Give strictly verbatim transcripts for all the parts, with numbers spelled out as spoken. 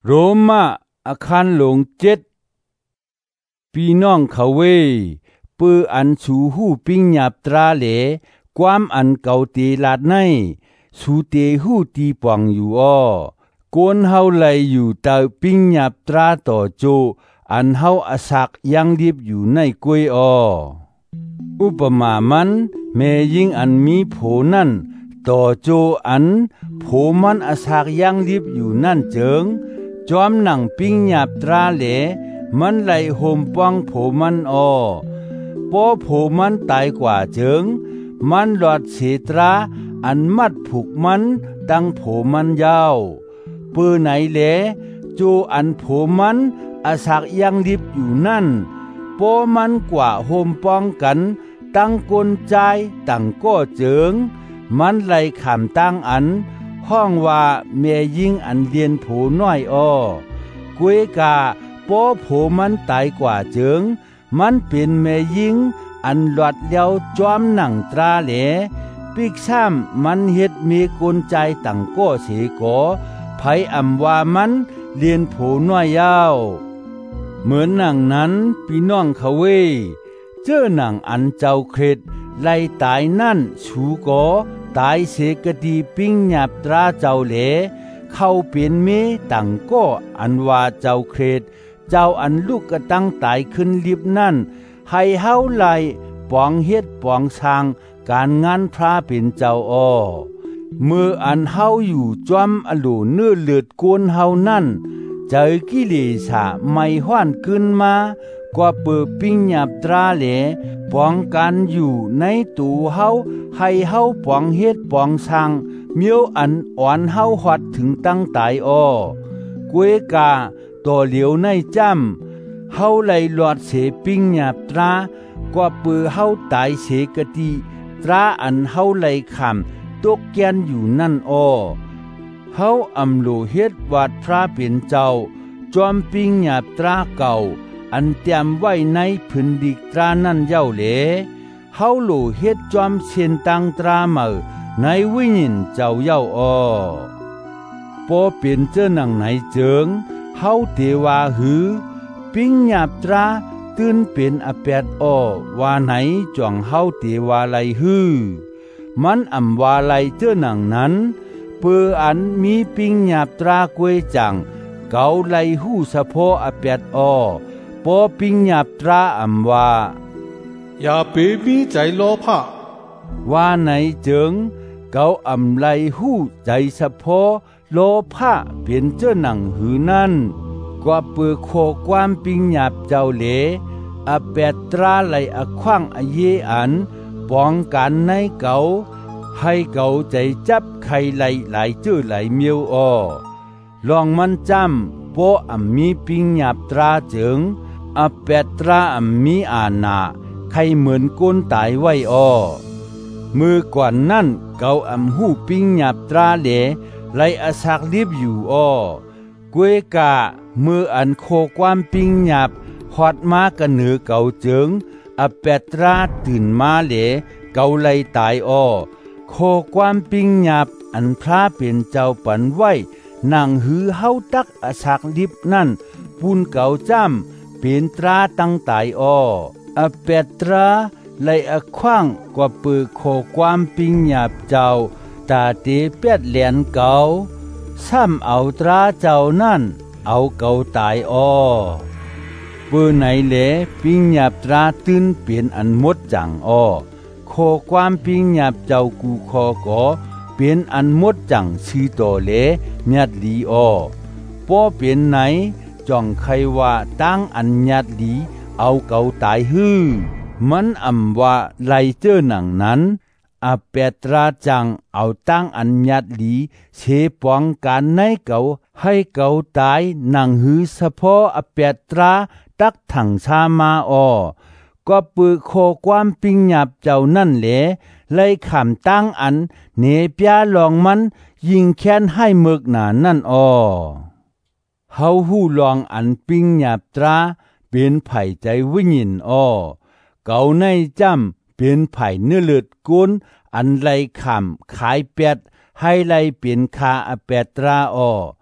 โรมาอาคารหลงเจ็ดพี่น้องเขาเวปื้ออันสูหูปิ้งหยาบตราเหลความอันเก่าเตลาดในสูเตหูตีปองอยู่อ้อกวนเฮาไหลอยู่เตาปิ้งหยาบตราต่อโจอันเฮาอาศักยังดิบอยู่ในกวยอ้ออุปมามันแม่ยิงอันมีโผนั่นต่อโจอันโผมันอาศักยังดิบอยู่นั่นเจิงจอมหนังปิ้งหยาบตราเหลมันไหลโหมป้องโผมันอ้อป้อโผมันตายกว่าเจิงมันหลอดเสตราอันมัดผูกมันดังโผมันยาวปื้อไหนแหลจูอันโผมันอาศักยังดิบอยู่นั่นป้อมันกว่าโหมป้องกันตั้งกลใจตั้งก็เจิงมันไหลขามตั้งอันห้องว่าแม่ยิงอันเลียนโผน้อยอ้อกวยกาป้อโผมันตายกว่าเจิงมันเป็นแม่ยิงอันหลอดเลี้ยวจอมหนังตราเหลปิกซ้ำมันเฮ็ดมีกลใจตั้งก็เสกอไผอำว่ามันเลียนโผน้อยยาวเหมือนหนังนั้นพี่น้องเขาเวเจ้าหนังอันเจ้าเคร็ดไล่ตายนั่นสูกอตายเสกดีปิ้งหยาบตราเจ้าเหลเข้าเปลี่ยนเมตั้งก็อันว่าเจ้าเคร็ดเจ้าอันลูกกระตั้งตายขึ้นลิบนั่นให้เฮาไล่ปองเฮ็ดปองสร้างการงานพระเป็นเจ้าอ้อเมื่ออันเฮาอยู่จอมอโลเนื้อเลือดโกนเฮานั่นเจอกิเลสะไม่ห้วนขึ้นมาก็เปิดปิ้งหยาบตราเหลปองกันอยู่ในตูเฮาให้เฮาปองเฮ็ดปองสร้างเมียวอันอ่อนเฮาหอดถึงตั้งตายอ้อกวยกาต่อเหลียวในจ้ำเฮาไหลหลอดเสปิ้งหยาบตราก็เปือเฮาตายเสกติตราอันเฮาไหลขามตกแกนอยู่นั่นอ้อเฮาอำโลเฮ็ดวาดพระเป็นเจ้าจอมปิ้งหยาบตราเก่าอันเตรียมไว้ในพื้นดิกตรานั่นเย้าเหลเฮาโลเฮ็ดจอมเชียนตังตราเมือในวิญญาณเจ้าเย้าอ้อปอเป็นเจ้าหนังไหนเจิงเฮาเตวาหือปิ้งหยาบตราตื่นเป็นอแปดอ้อว่าไหนจ่องเฮาเตวาไลหือมันอำว่าไลเจ้าหนังนั้นเปืออันมีปิ้งหยาบตรากวยจังเกาไลหู้สะโพอแปดอ้อปอปิ้งหยาบตราอำว่าอย่าเปมีใจโลภะว่าไหนเจิงเกาอำไลหู้ใจสะโพโลภะเป็นเจ้าหนังหือนั่นกว่าเปือโคความปิ้งหยาบเจ้าเหลอแปดตราไลอคว้างอเยอันป้องกันในเกาให้เกาใจจับใครไหลหลายเจ้อไหลเมียวอ้อลองมันจำโปอัมมีปิ้งหยาบตราเจิงอแปดตราอัมมีอานาใครเหมือนก้นตายไว้อ้อมือก่อนนั่นเกาอัมหูปิ้งหยาบตราเหลไหลอาศักลิบอยู่อ้อกวยกะมืออันโคความปิ้งหยาบฮอดมากันเหนือเกาเจิงอแปดตราตื่นมาเหลเกาไลตายอ้อโคความปิ้งหยาบอันพระเป็นเจ้าปันไว้นางหือเฮาตักอาศักลิบนั่นปูนเก่าจ้ำเป็นตราตั้งตายอ้ออแปดตราไลอคว้างกว่าปือโคความปิ้งหยาบเจ้าตาเตเป็ดเหรียญเก่าซ้ำเอาตราเจ้านั่นเอาเก่าตายอ้อเปือไหนแหลปิ้งหยาบตราตื่นเปลี่ยนอันมดจังอ้อโคความปิ้งหยาบเจ้ากูคอก่อเป็นอันมดจังสีโตเลเมียดลีอ้อป้อเป็นไหนจ่องใครว่าตั้งอันญาดลีเอาเก่าตายฮื้อมันอำว่าไลเจอหนังนั้นอแปตราจังเอาตั้งอันญาดลีเชปองการในเก่าให้เก่าตายหนังหือสะพออแปตราตักถังชามาอ้อก็ปือโคความปิ้งหยาบเจ้านั่นแหละไล่ขามตั้งอันเนปยาลองมันยิงแค้นให้เมึกหนานั่นอ้อเฮาหู้ลองอันปิ้งหยาบตราเป็นไผ่ใจวิญญาณอ้อเก่าในจ้ำเป็นไผ่เนื้อเลือดก้นอันไล่ขามขายเป็ดให้ไล่เป็นคาอแปดตราอ้อ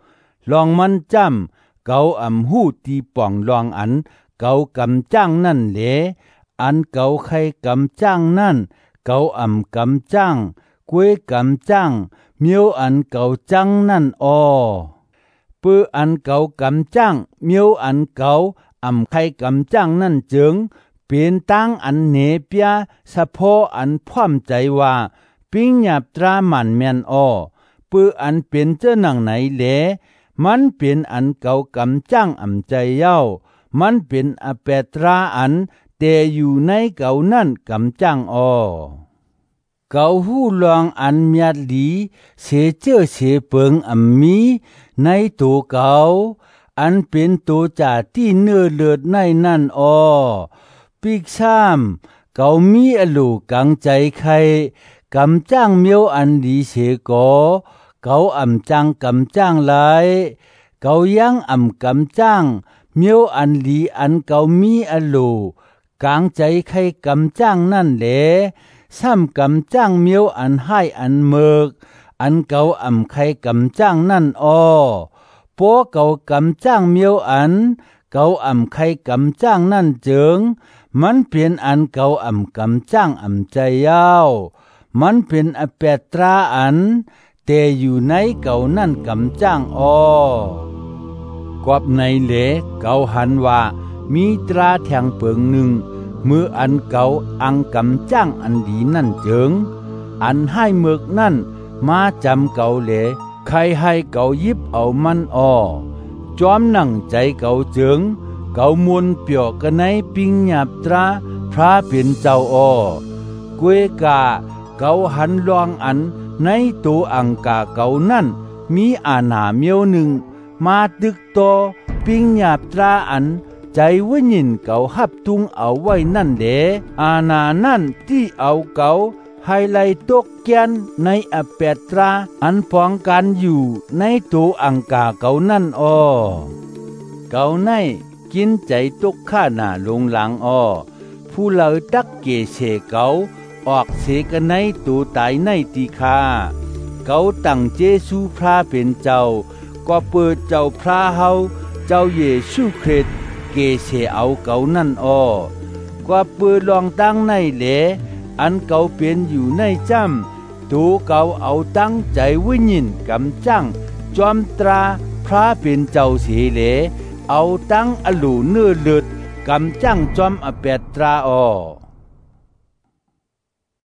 ลองมันจำเกาอำหู้ตีป่องลองอันเกากำจ้างนั่นแหลอันเกาใครกำจ้างนั่นเกาอำกำจ้างกวยกำจ้างเมียวอันเกาจังนั่นอ้อปื้ออันเกากำจ้างเมียวอันเกาอำใครกำจ้างนั่นจึงเป็นตั้งอันเหนเปียสะโพอันพร้อมใจว่าปิ้งหยาบตรามันแม่นอ้อปื้ออันเป็นเจ้าหนังไหนแหลมันเป็นอันเกากำจ้างอำใจเย้ามันเป็นอแปตราอันแต่อยู่ในเก่านั่นกำจ้างอ้อเกาหู้ลองอันเมียดหลีเสเจ้อเสเปิงอำมีในตัวเกาอันเป็นตัวจ่าที่เนื้อเลือดในนั่นอ้อปีกซ้ำเกามีอลูกังใจใครกำจ้างเมียวอันดีเสกอเกาอำจังกำจ้างหลายเกายังอำกำจ้างเมียวอันลีอันเกามีอลูกางใจใครกำจ้างนั่นแหละซ้ำกำจ้างเมียวอันให้อันเมิกอันเกาอำใครกำจ้างนั่นอ้อโปเกากำจ้างเมียวอันเกาอำใครกำจ้างนั่นเจิงมันเป็นอันเกาอำกำจ้างอำใจยาวมันเป็นอแปตราอันแต่อยู่ในเก่านั่นกำจ้างอ้อกอบในเหลเกาหันว่ามีตราแทงเปิงหนึ่งมืออันเก่าอังกำจ้างอันดีนั่นเจิงอันให้เมือกนั่นมาจำเก่าเหลใครให้เก่ายิบเอามันอ้อจอมนั่งใจเก่าเจิงเก่ามวนเปียวกันในปิงหยาบตราพระเป็นเจ้าอ้อกวยกาเก่าหันลองอันในตัวอังกาเก่านั่นมีอาณาเมียวหนึ่งมาตึกโตปิงหยาบตราอันใจวิญญเก่าหับตุงเอาไว้นั่นเดอาณานั่นที่เอาเก่าไฮไลตกแกนในอแปตราอันป้องกันอยู่ในตัวอังกาเก่านั่นอ้อเก่าในกินใจตกข้าหน้าลงหลังอ้อผู้เลอตักเกเสเก่าออกเสกันในตัวตายในตีคาเก่าตั้งเจซูพระเป็นเจ้าก็เปิดเจ้าพระเฮาเจ้าเยซูคริสต์เกเสเอาเก่านั่นอ้อก็เปิดลองตั้งในแหลอันเก่าเป็นอยู่ในจำตัวเก่าเอาตั้งใจวิญญกำจังจอมตราพระเป็นเจ้าเสเหลเอาตั้งอลูเนื้อเลือดกำจังจอมอแปตราอ้อ